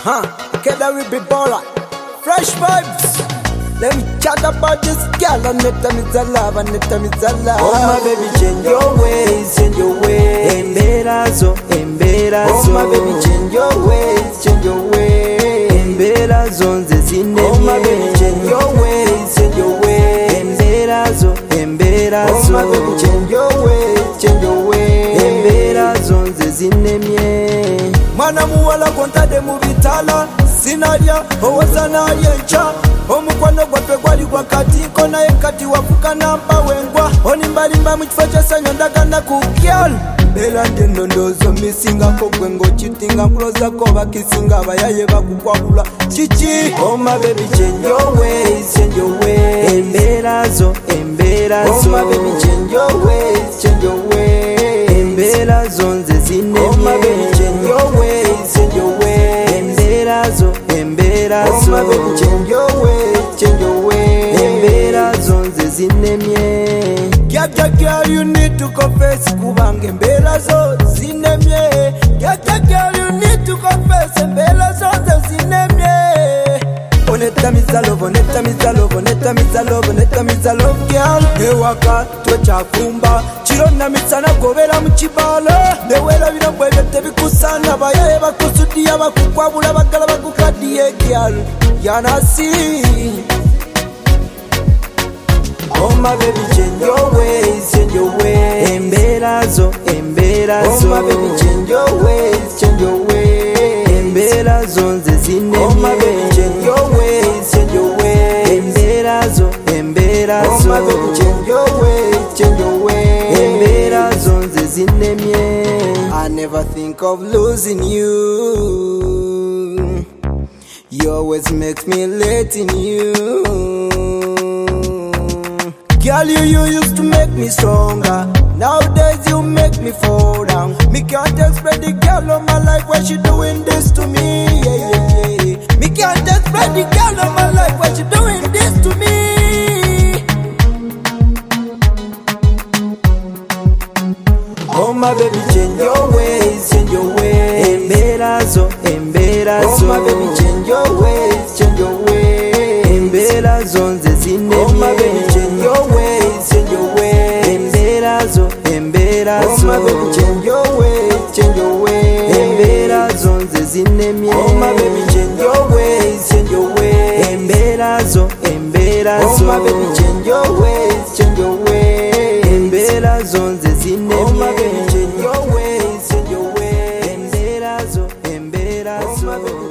Together we be baller. Fresh vibes. Let me chat about this girl and let me love and let me love. Oh my baby, change your ways, change your ways. Emberazo, emberazo. Oh my baby, change your ways, change your ways. Emberazo, nzezine. Oh my baby, change your ways, change your ways. Emberazo, emberazo. Oh my baby, change your ways, change your ways. Emberazo, nzezine mie. Mwana muwala kontade mubitala sinarya owoza nayencha omukwano gwaffe gwali gwakati kona yenkati wafuka namba wengwa onimbalimba mu kifo kyesanyo ndagana ku gyal mbeera ndi endondoozo misingako gwe ng'okitinga nkulozako bakisinga abayaye bakukwabula kiki. Oh my baby, change your ways, change your ways. Emberazo, emberazo. Oh my baby, change your ways, change your ways. Emberazo, nzezine Oh my baby, change your ways, change your ways. Emberazo, emberazo. Oh my baby, change your ways, change your ways. Emberazo, nzezine mie. Girl, you need to confess kubanga emberazo zinemye. Girl, you need to confess emberazo zinemye. Onetamiza love, onetamiza love, onetamiza love, onetamiza love, girl. Ewaka tochafumba chirona mitsana gobera mu kibala newera bino bwebyo tebikusana bayaye bakusudiya bakukwabula bagala bakukadiye girl yanasi. Oh my baby, change your ways, change your ways. Emberazo, emberazo. Oh my baby, change your ways, change your ways. Emberazo, nzezine Oh my baby, change your ways, change your ways. Emberazo, emberazo. Oh my baby, change your ways, change your ways. Emberazo, nzezine mie. I never think of losing you. You always makes me late in you. Girl, you used to make me stronger. Nowadays you make me fall down. Me can't explain the girl of my life why she doing this to me. Yeah, yeah, yeah. Me can't explain the girl of my life why she doing this to me. Oh my baby, change your ways, change your ways. Emberazo, emberazo. Oh my baby, change your ways, change your ways. Emberazo, nzezine Oh my baby, change your ways, change your ways. Emberazo, emberazo. Oh my baby, change your ways, change your ways. Emberazo, nzezine mie. Oh my baby, change your ways, change your ways. Emberazo, emberazo. Oh my baby, change your ways, change your ways. Emberazo, nzezine Oh my mie. baby, change your ways, change your ways. Emberazo, emberazo. Oh my baby,